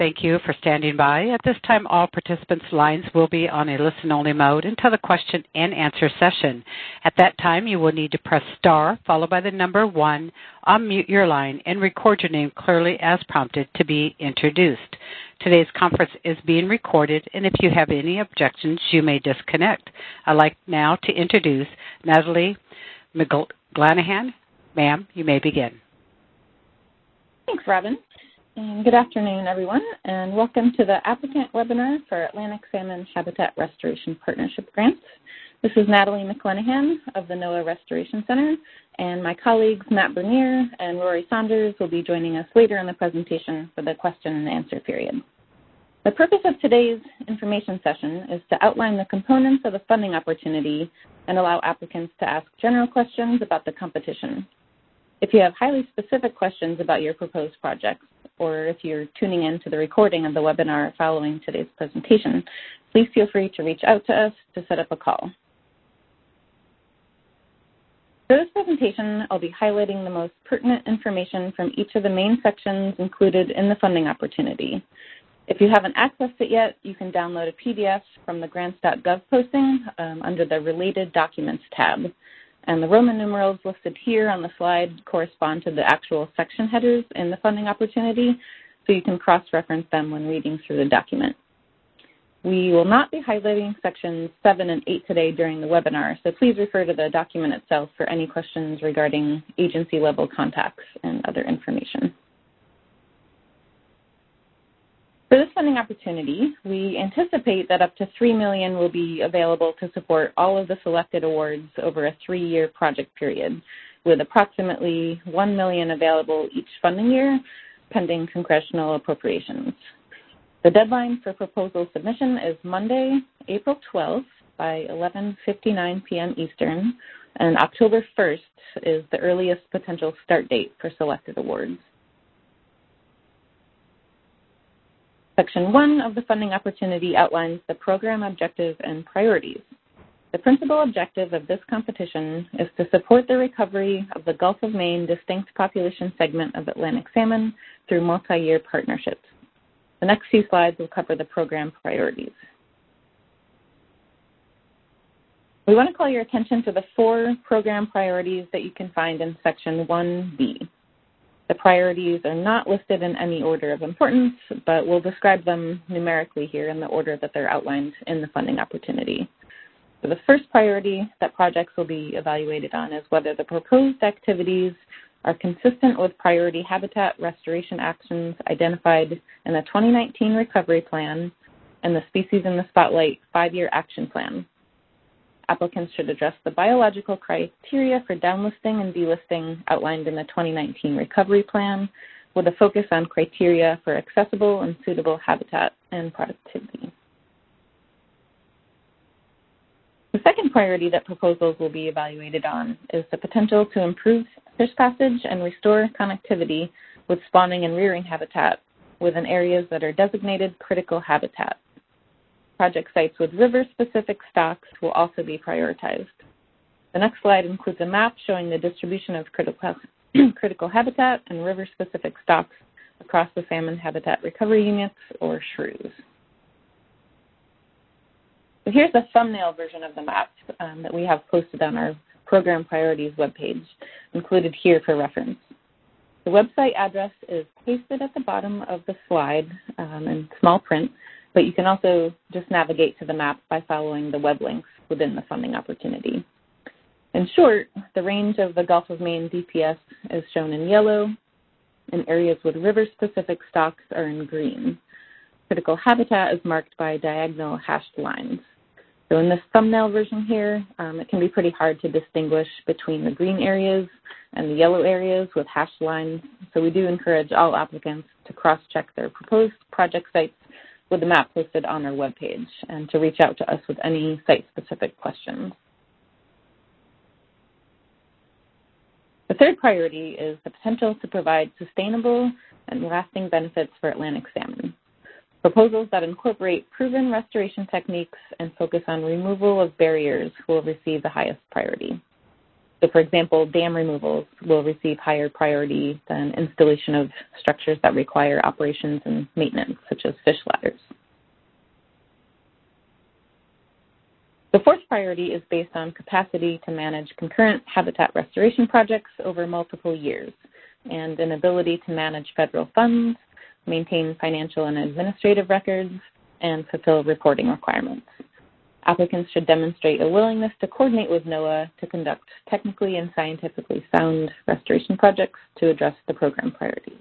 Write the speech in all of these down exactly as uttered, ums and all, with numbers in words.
Thank you for standing by. At this time, all participants' lines will be on a listen-only mode until the question and answer session. At that time, you will need to press star followed by the number one, unmute your line, and record your name clearly as prompted to be introduced. Today's conference is being recorded, and if you have any objections, you may disconnect. I'd like now to introduce Natalie McClanahan. Ma'am, you may begin. Thanks, Robin. And good afternoon, everyone, and welcome to the applicant webinar for Atlantic Salmon Habitat Restoration Partnership Grants. This is Natalie McClanahan of the NOAA Restoration Center, and my colleagues Matt Bernier and Rory Saunders will be joining us later in the presentation for the question and answer period. The purpose of today's information session is to outline the components of the funding opportunity and allow applicants to ask general questions about the competition. If you have highly specific questions about your proposed projects, or if you're tuning in to the recording of the webinar following today's presentation, please feel free to reach out to us to set up a call. For this presentation, I'll be highlighting the most pertinent information from each of the main sections included in the funding opportunity. If you haven't accessed it yet, you can download a P D F from the grants dot gov posting um, under the Related Documents tab. And the Roman numerals listed here on the slide correspond to the actual section headers in the funding opportunity, so you can cross-reference them when reading through the document. We will not be highlighting sections seven and eight today during the webinar, so please refer to the document itself for any questions regarding agency-level contacts and other information. For this funding opportunity, we anticipate that up to three million dollars will be available to support all of the selected awards over a three-year project period, with approximately one million dollars available each funding year, pending congressional appropriations. The deadline for proposal submission is Monday, April twelfth by eleven fifty-nine p m Eastern, and October first is the earliest potential start date for selected awards. Section one of the funding opportunity outlines the program objective and priorities. The principal objective of this competition is to support the recovery of the Gulf of Maine distinct population segment of Atlantic salmon through multi-year partnerships. The next few slides will cover the program priorities. We want to call your attention to the four program priorities that you can find in Section one B. The priorities are not listed in any order of importance, but we'll describe them numerically here in the order that they're outlined in the funding opportunity. So the first priority that projects will be evaluated on is whether the proposed activities are consistent with priority habitat restoration actions identified in the twenty nineteen Recovery Plan and the Species in the Spotlight five-year action plan. Applicants should address the biological criteria for downlisting and delisting outlined in the twenty nineteen Recovery Plan, with a focus on criteria for accessible and suitable habitat and productivity. The second priority that proposals will be evaluated on is the potential to improve fish passage and restore connectivity with spawning and rearing habitat within areas that are designated critical habitat. Project sites with river-specific stocks will also be prioritized. The next slide includes a map showing the distribution of critical, critical habitat and river-specific stocks across the salmon habitat recovery units, or S H R Us. So here's a thumbnail version of the map um, that we have posted on our Program Priorities webpage, included here for reference. The website address is pasted at the bottom of the slide um, in small print, but you can also just navigate to the map by following the web links within the funding opportunity. In short, the range of the Gulf of Maine D P S is shown in yellow, and areas with river-specific stocks are in green. Critical habitat is marked by diagonal hashed lines. So in this thumbnail version here, um, it can be pretty hard to distinguish between the green areas and the yellow areas with hashed lines, so we do encourage all applicants to cross-check their proposed project sites with the map posted on our webpage and to reach out to us with any site-specific questions. The third priority is the potential to provide sustainable and lasting benefits for Atlantic salmon. Proposals that incorporate proven restoration techniques and focus on removal of barriers will receive the highest priority. So, for example, dam removals will receive higher priority than installation of structures that require operations and maintenance, such as fish ladders. The fourth priority is based on capacity to manage concurrent habitat restoration projects over multiple years and an ability to manage federal funds, maintain financial and administrative records, and fulfill reporting requirements. Applicants should demonstrate a willingness to coordinate with NOAA to conduct technically and scientifically sound restoration projects to address the program priorities.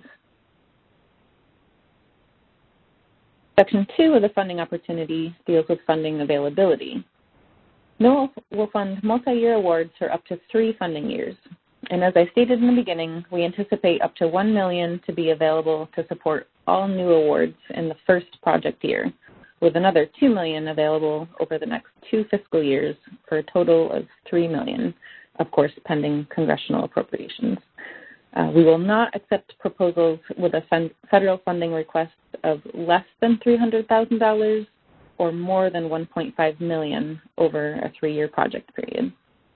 Section two of the funding opportunity deals with funding availability. NOAA will fund multi-year awards for up to three funding years. And as I stated in the beginning, we anticipate up to one million dollars to be available to support all new awards in the first project year, with another two million dollars available over the next two fiscal years for a total of three million dollars, of course, pending congressional appropriations. Uh, we will not accept proposals with a fund, federal funding request of less than three hundred thousand dollars or more than one point five million dollars over a three-year project period.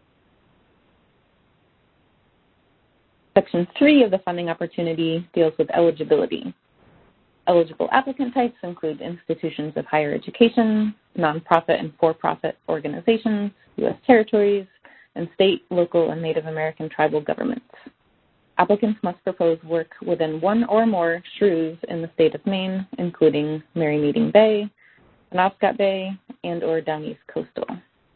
Section three of the funding opportunity deals with eligibility. Eligible applicant types include institutions of higher education, nonprofit and for-profit organizations, U S territories, and state, local, and Native American tribal governments. Applicants must propose work within one or more S H R Us in the state of Maine, including Mary Meeting Bay, Penobscot Bay, and or Down East Coastal.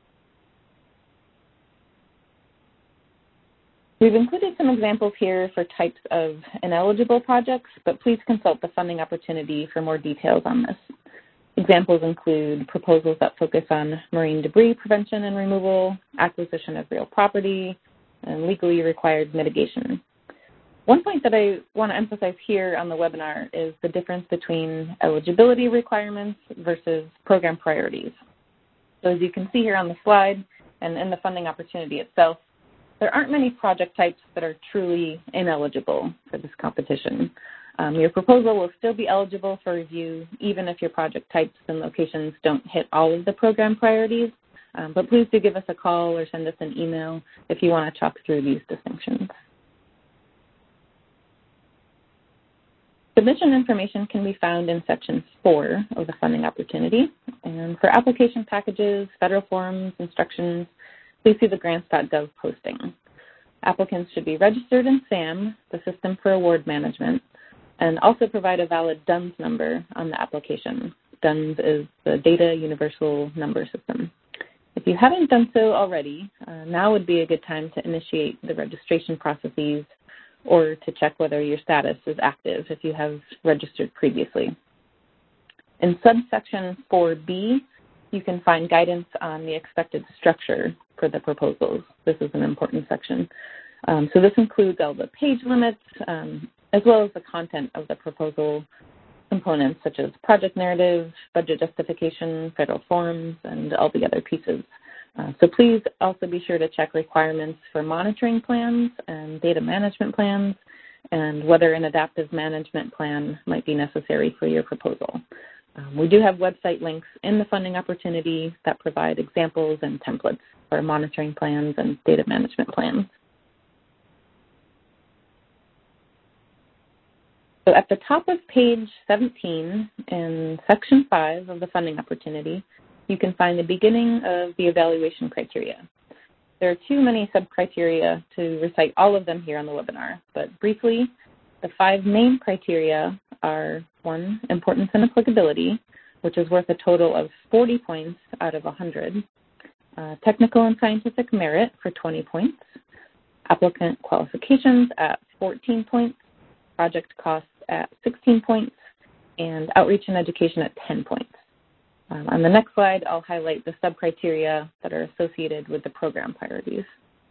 We've included some examples here for types of ineligible projects, but please consult the funding opportunity for more details on this. Examples include proposals that focus on marine debris prevention and removal, acquisition of real property, and legally required mitigation. One point that I want to emphasize here on the webinar is the difference between eligibility requirements versus program priorities. So as you can see here on the slide and in the funding opportunity itself, there aren't many project types that are truly ineligible for this competition. Um, your proposal will still be eligible for review even if your project types and locations don't hit all of the program priorities, um, but please do give us a call or send us an email if you want to talk through these distinctions. Submission information can be found in Section four of the funding opportunity. And for application packages, federal forms, instructions, please see the grants dot gov posting. Applicants should be registered in SAM, the System for Award Management, and also provide a valid D U N S number on the application. D U N S is the Data Universal Number System. If you haven't done so already, uh, now would be a good time to initiate the registration processes or to check whether your status is active if you have registered previously. In subsection four B, you can find guidance on the expected structure for the proposals. This is an important section. Um, so this includes all the page limits, um, as well as the content of the proposal components, such as project narrative, budget justification, federal forms, and all the other pieces. Uh, so please also be sure to check requirements for monitoring plans and data management plans, and whether an adaptive management plan might be necessary for your proposal. Um, we do have website links in the funding opportunity that provide examples and templates for monitoring plans and data management plans. So at the top of page seventeen in section five of the funding opportunity, you can find the beginning of the evaluation criteria. There are too many sub-criteria to recite all of them here on the webinar, but briefly, the five main criteria are, one, importance and applicability, which is worth a total of forty points out of one hundred, uh, technical and scientific merit for twenty points, applicant qualifications at fourteen points, project costs at sixteen points, and outreach and education at ten points. Um, on the next slide, I'll highlight the sub-criteria that are associated with the program priorities.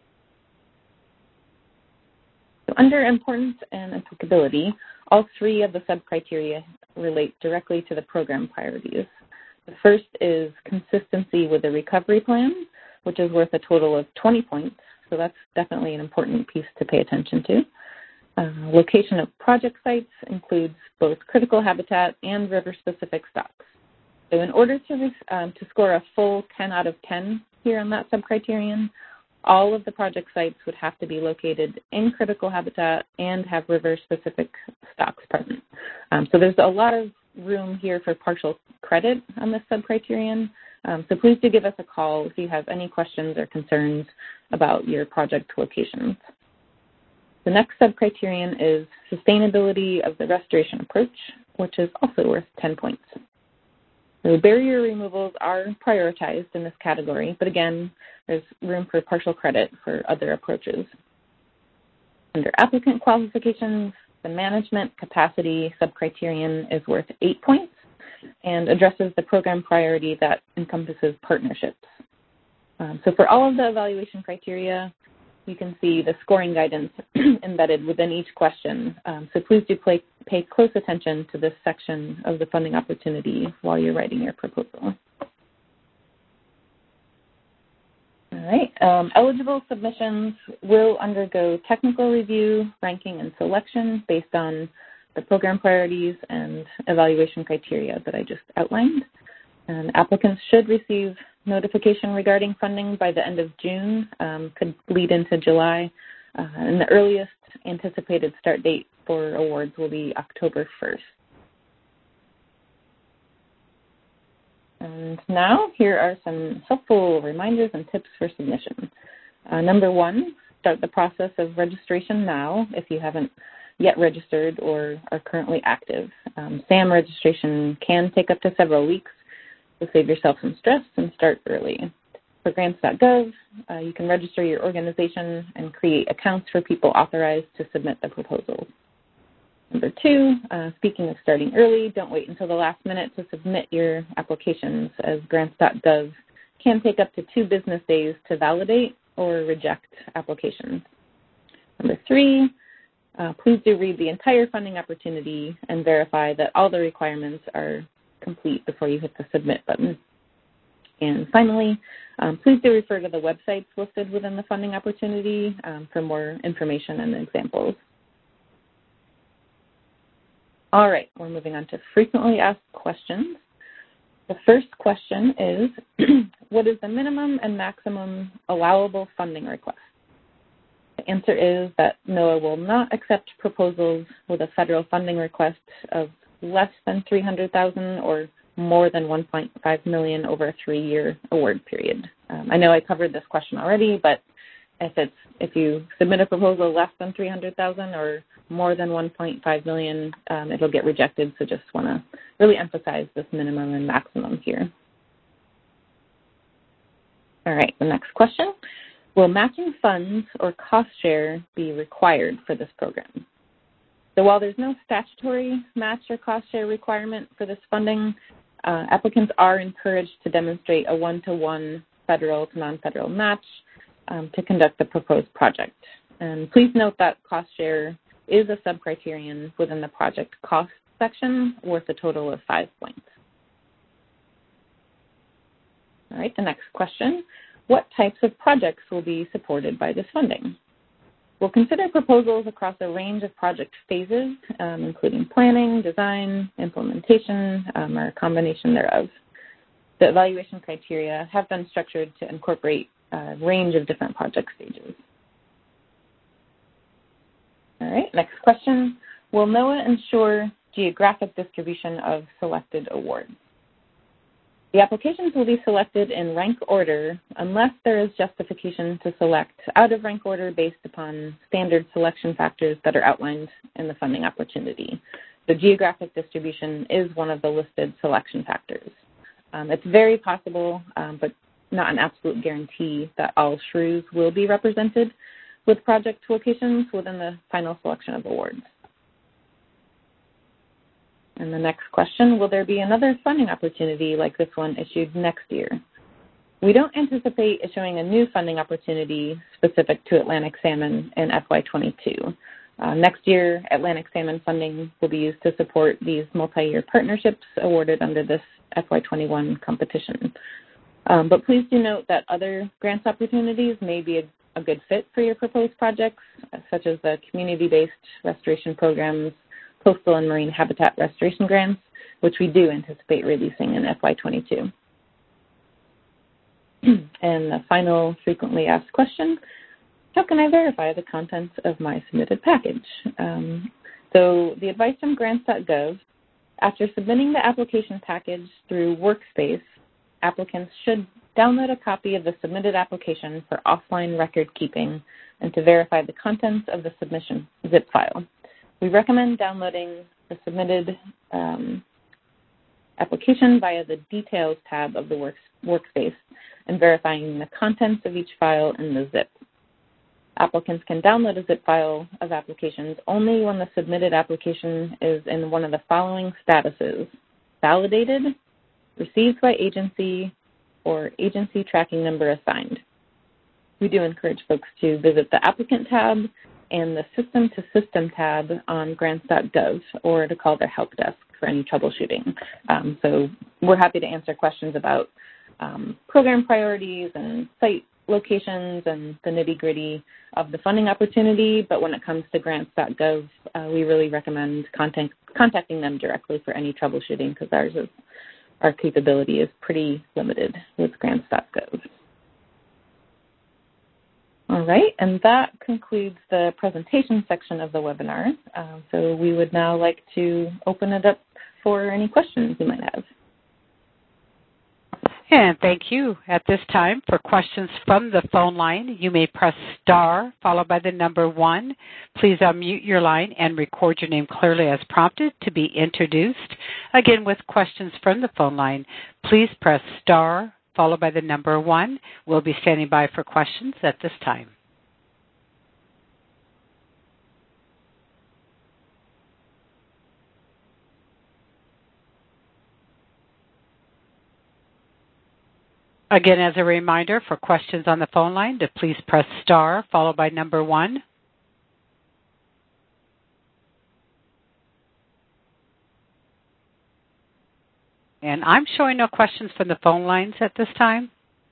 So under importance and applicability, all three of the sub-criteria relate directly to the program priorities. The first is consistency with the recovery plan, which is worth a total of twenty points, so that's definitely an important piece to pay attention to. Uh, location of project sites includes both critical habitat and river-specific stocks. So in order to, um, to score a full ten out of ten here on that subcriterion, all of the project sites would have to be located in critical habitat and have river-specific stocks present. Um, so there's a lot of room here for partial credit on this sub-criterion. Um, so please do give us a call if you have any questions or concerns about your project locations. The next sub-criterion is sustainability of the restoration approach, which is also worth ten points. So barrier removals are prioritized in this category, but again, there's room for partial credit for other approaches. Under applicant qualifications, the management capacity sub-criterion is worth eight points and addresses the program priority that encompasses partnerships. Um, so for all of the evaluation criteria, you can see the scoring guidance embedded within each question. Um, so please do play, pay close attention to this section of the funding opportunity while you're writing your proposal. All right, um, eligible submissions will undergo technical review, ranking, and selection based on the program priorities and evaluation criteria that I just outlined. And applicants should receive notification regarding funding by the end of June, um, could lead into July, uh, and the earliest anticipated start date for awards will be October first. And now here are some helpful reminders and tips for submission. Uh, number one, start the process of registration now if you haven't yet registered or are currently active. Um, S A M registration can take up to several weeks, so save yourself some stress and start early. For grants dot gov, uh, you can register your organization and create accounts for people authorized to submit the proposals. Number two, uh, speaking of starting early, don't wait until the last minute to submit your applications, as grants dot gov can take up to two business days to validate or reject applications. Number three, uh, please do read the entire funding opportunity and verify that all the requirements are complete before you hit the submit button. And finally, um, please do refer to the websites listed within the funding opportunity um, for more information and examples. All right, we're moving on to frequently asked questions. The first question is, what is the minimum and maximum allowable funding request? The answer is that NOAA will not accept proposals with a federal funding request of less than three hundred thousand dollars or more than one point five million dollars over a three-year award period. Um, I know I covered this question already, but if it's if you submit a proposal less than three hundred thousand dollars or more than one point five million dollars, um, it'll get rejected. So just want to really emphasize this minimum and maximum here. All right, the next question. Will matching funds or cost share be required for this program? So while there's no statutory match or cost share requirement for this funding, uh, applicants are encouraged to demonstrate a one-to-one federal to non-federal match um, to conduct the proposed project. And please note that cost share is a sub-criterion within the project cost section worth a total of five points. All right, the next question. What types of projects will be supported by this funding? We'll consider proposals across a range of project phases, um, including planning, design, implementation, um, or a combination thereof. The evaluation criteria have been structured to incorporate a range of different project stages. All right, next question. Will NOAA ensure geographic distribution of selected awards? The applications will be selected in rank order unless there is justification to select out of rank order based upon standard selection factors that are outlined in the funding opportunity. The geographic distribution is one of the listed selection factors. Um, it's very possible, um, but not an absolute guarantee, that all S R Us will be represented with project locations within the final selection of awards. And the next question, will there be another funding opportunity like this one issued next year? We don't anticipate issuing a new funding opportunity specific to Atlantic salmon in F Y twenty-two. Uh, next year, Atlantic salmon funding will be used to support these multi-year partnerships awarded under this F Y twenty-one competition. Um, but please do note that other grants opportunities may be a, a good fit for your proposed projects, such as the community-based restoration programs, coastal and marine habitat restoration grants, which we do anticipate releasing in F Y twenty-two. And the final frequently asked question, how can I verify the contents of my submitted package? Um, so the advice from grants dot gov, after submitting the application package through Workspace, applicants should download a copy of the submitted application for offline record keeping and to verify the contents of the submission zip file. We recommend downloading the submitted um, application via the Details tab of the works, Workspace and verifying the contents of each file in the zip. Applicants can download a zip file of applications only when the submitted application is in one of the following statuses: validated, received by agency, or agency tracking number assigned. We do encourage folks to visit the Applicant tab and the System to System tab on grants dot gov or to call their help desk for any troubleshooting. Um, so we're happy to answer questions about um, program priorities and site locations and the nitty-gritty of the funding opportunity, but when it comes to grants dot gov, uh, we really recommend contact, contacting them directly for any troubleshooting because ours is, our capability is pretty limited with grants dot gov. All right, and that concludes the presentation section of the webinar. Uh, so we would now like to open it up for any questions you might have. And thank you. At this time, for questions from the phone line, you may press star followed by the number one. Please unmute your line and record your name clearly as prompted to be introduced. Again, with questions from the phone line, please press star followed by the number one. We'll be standing by for questions at this time. Again, as a reminder, for questions on the phone line, to please press star followed by number one. And I'm showing no questions from the phone lines at this time.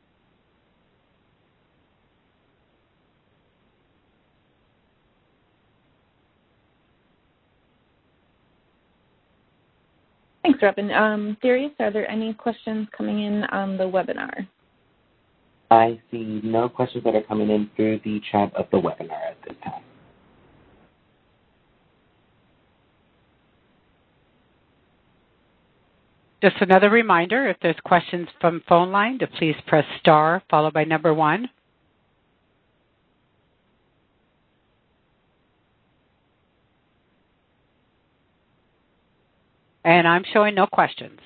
Thanks, Robin. Um, Darius, are there any questions coming in on the webinar? I see no questions that are coming in through the chat of the webinar at this time. Just another reminder, if there's questions from phone line, to please press star followed by number one. And I'm showing no questions.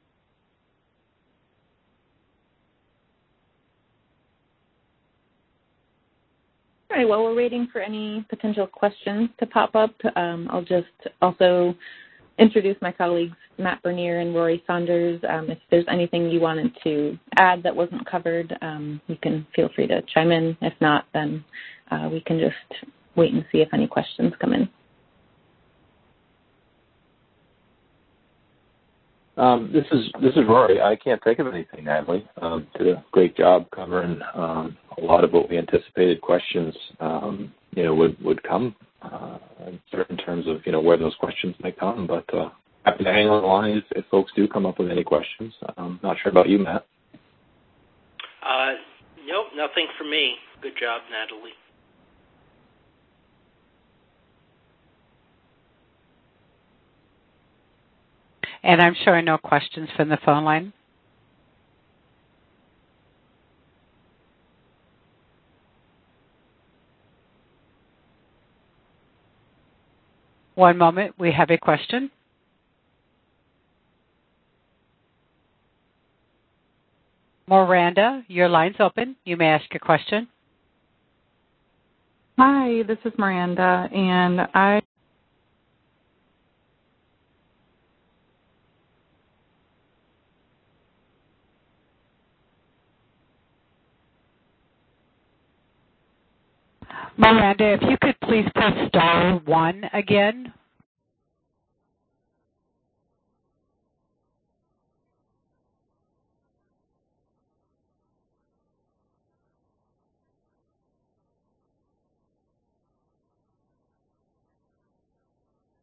All right, while we're waiting for any potential questions to pop up, um, I'll just also introduce my colleagues, Matt Bernier and Rory Saunders. Um, if there's anything you wanted to add that wasn't covered, um, you can feel free to chime in. If not, then uh, we can just wait and see if any questions come in. Um, this is this is Rory. I can't think of anything, Natalie. Um, did a great job covering um, a lot of what we anticipated questions, um, you know, would would come uh, in terms of you know where those questions might come. But uh, happy to hang on the line if, if folks do come up with any questions. I'm not sure about you, Matt. Uh, nope, nothing for me. Good job, Natalie. And I'm showing no questions from the phone line. One moment, we have a question. Miranda, your line's open. You may ask your question. Hi, this is Miranda, and I Miranda, if you could please press star one again.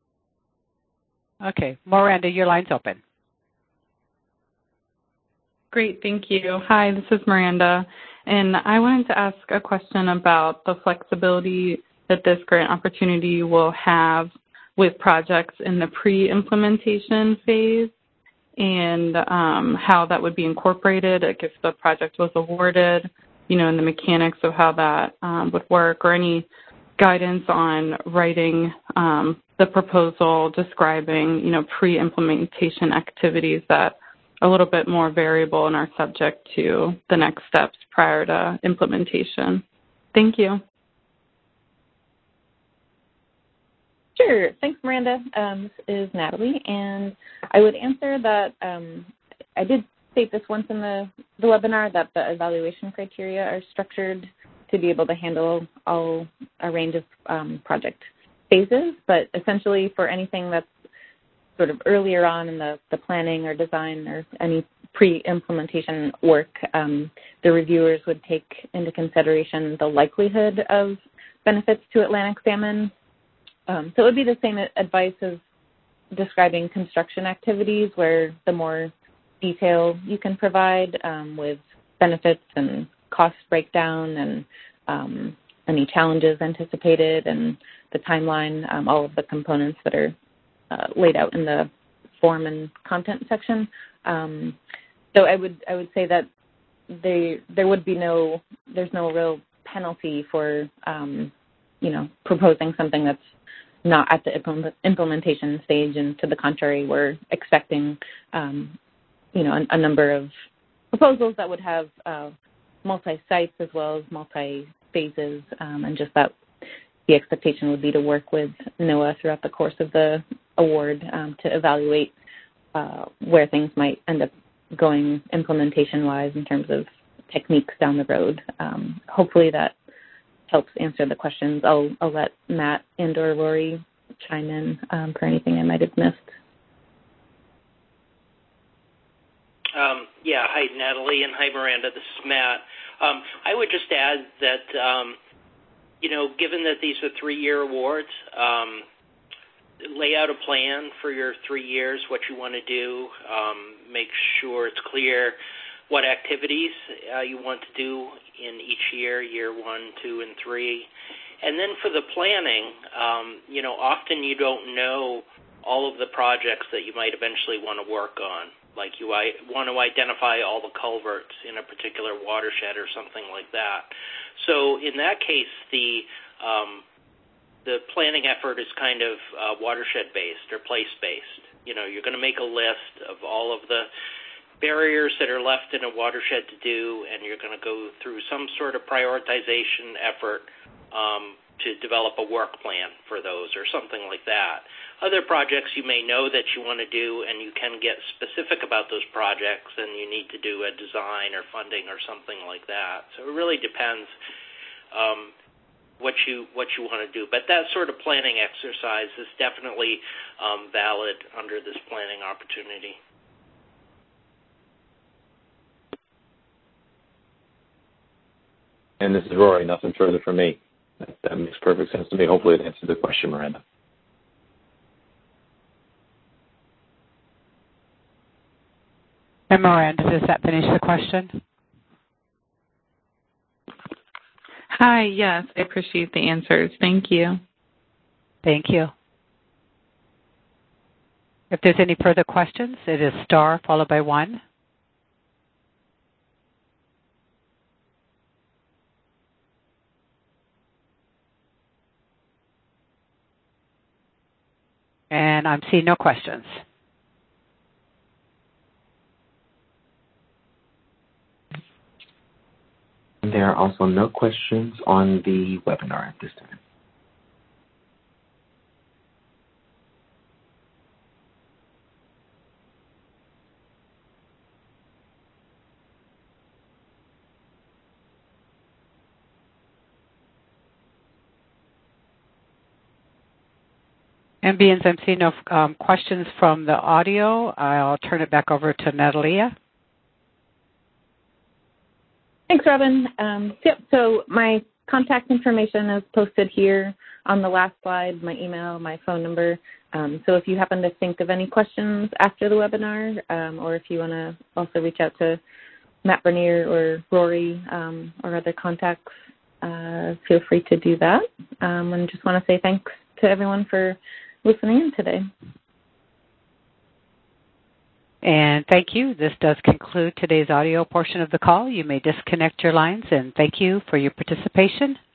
Okay, Miranda, your line's open. Great, thank you. Hi, this is Miranda, and I wanted to ask a question about the flexibility that this grant opportunity will have with projects in the pre-implementation phase, and um, how that would be incorporated, like if the project was awarded, you know, and the mechanics of how that um, would work, or any guidance on writing um, the proposal describing, you know, pre-implementation activities that are a little bit more variable and are subject to the next steps prior to implementation. Thank you. Sure. Thanks, Miranda. Um, this is Natalie, and I would answer that um, I did state this once in the, the webinar, that the evaluation criteria are structured to be able to handle all a range of um, project phases, but essentially for anything that's sort of earlier on in the, the planning or design or any pre-implementation work, um, the reviewers would take into consideration the likelihood of benefits to Atlantic salmon. Um, so it would be the same advice as describing construction activities, where the more detail you can provide um, with benefits and cost breakdown and um, any challenges anticipated and the timeline, um, all of the components that are uh, laid out in the form and content section. Um, so I would I would say that they there would be no there's no real penalty for um, you know proposing something that's not at the implementation stage, and to the contrary, we're expecting, um, you know, a, a number of proposals that would have uh, multi-sites as well as multi-phases, um, and just that the expectation would be to work with NOAA throughout the course of the award um, to evaluate uh, where things might end up going implementation-wise in terms of techniques down the road. Um, hopefully that helps answer the questions. I'll, I'll let Matt and or Rory chime in um, for anything I might have missed. Um, yeah, hi, Natalie, and hi, Miranda. This is Matt. Um, I would just add that, um, you know, given that these are three-year awards, um, lay out a plan for your three years, what you want to do, um, make sure it's clear what activities uh, you want to do in each year, year one, two, and three. And then for the planning, um, you know, often you don't know all of the projects that you might eventually want to work on. Like you I, want to identify all the culverts in a particular watershed or something like that. So in that case, the um, the planning effort is kind of uh, watershed-based or place-based. You know, you're going to make a list of all of the barriers that are left in a watershed to do, and you're going to go through some sort of prioritization effort um, to develop a work plan for those or something like that. Other projects you may know that you want to do, and you can get specific about those projects, and you need to do a design or funding or something like that. So it really depends um, what you what you want to do. But that sort of planning exercise is definitely um, valid under this planning opportunity. And this is Rory. Nothing further from me. That, that makes perfect sense to me. Hopefully it answered the question, Miranda. And Miranda, does that finish the question? Hi, yes, I appreciate the answers. Thank you. Thank you. If there's any further questions, it is star followed by one. And I'm seeing no questions. There are also no questions on the webinar at this time. And being I'm seeing no um, questions from the audio, I'll turn it back over to Natalia. Thanks, Robin. Um, yep, so my contact information is posted here on the last slide, my email, my phone number. Um, so if you happen to think of any questions after the webinar, um, or if you want to also reach out to Matt Bernier or Rory um, or other contacts, uh, feel free to do that. Um, and just want to say thanks to everyone for listening in today. And thank you. This does conclude today's audio portion of the call. You may disconnect your lines, and thank you for your participation.